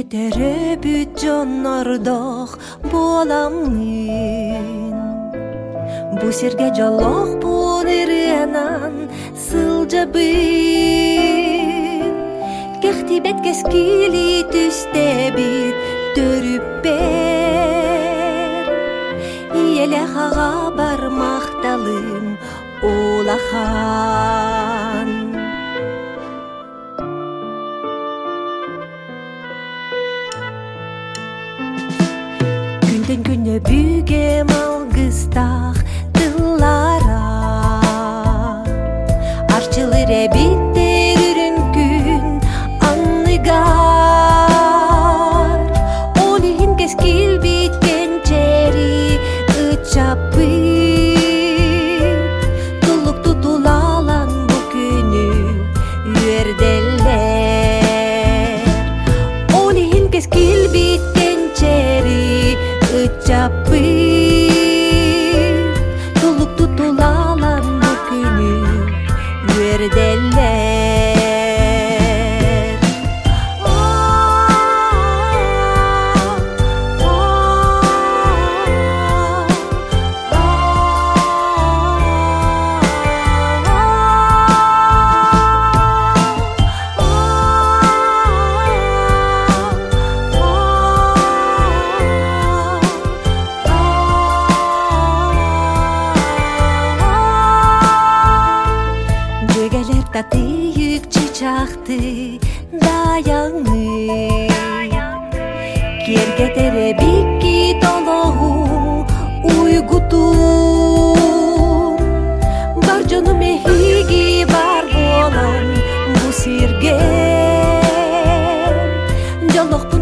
Көтөрөбүт жонордох боламын. Бу серге жолох бун ырынан сылжабын. Кехтибет кескили түстебит төрүп бер. Иеле хага бармакталым улахан. Күндөн күнө бүгем алгыстах тыллара. Арчылыр биттер үрүнкүн анныгар. Олин кескил биткен чери ычапы. Тулук тутулалан бу күнү үрделер. Олин кескил биткен чери ычапы. Тулук тутулалан бу күнү үрделер. Татыйык чычакты даяңы. Кергетере бикки тологу уйгутун. Бар жону мехиги бар болан бу сирге. Жолокпун